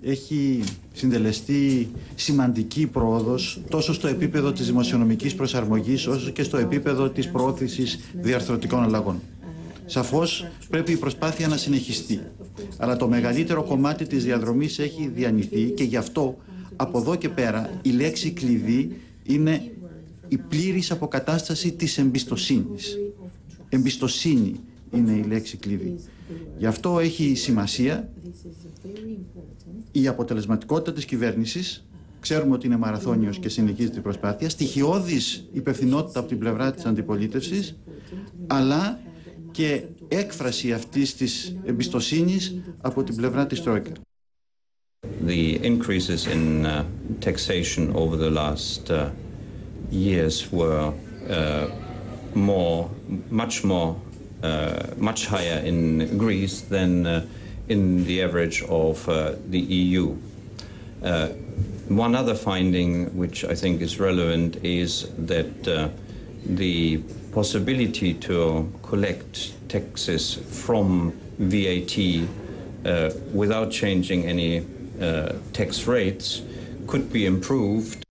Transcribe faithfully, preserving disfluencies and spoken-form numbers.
έχει συντελεστεί σημαντική πρόοδος τόσο στο επίπεδο της δημοσιονομικής προσαρμογής όσο και στο επίπεδο της προώθησης διαρθρωτικών αλλαγών. Σαφώς πρέπει η προσπάθεια να συνεχιστεί, αλλά το μεγαλύτερο κομμάτι της διαδρομής έχει διανυθεί και γι' αυτό από εδώ και πέρα η λέξη κλειδί είναι η πλήρης αποκατάσταση της εμπιστοσύνης. Εμπιστοσύνη είναι η λέξη κλειδί. Γι' αυτό έχει σημασία η αποτελεσματικότητα της κυβέρνησης. Ξέρουμε ότι είναι μαραθώνιος και συνεχίζεται η προσπάθεια. Στοιχειώδης υπευθυνότητα από την πλευρά της αντιπολίτευσης, αλλά και έκφραση αυτής της εμπιστοσύνης από την πλευρά της Τρόικα. The increases in uh, taxation over the last uh, years were uh, more, much more, uh, much higher in Greece than uh, in the average of uh, the E U. Uh, one other finding which I think is relevant is that uh, the possibility to collect taxes from V A T uh, without changing any uh, tax rates could be improved.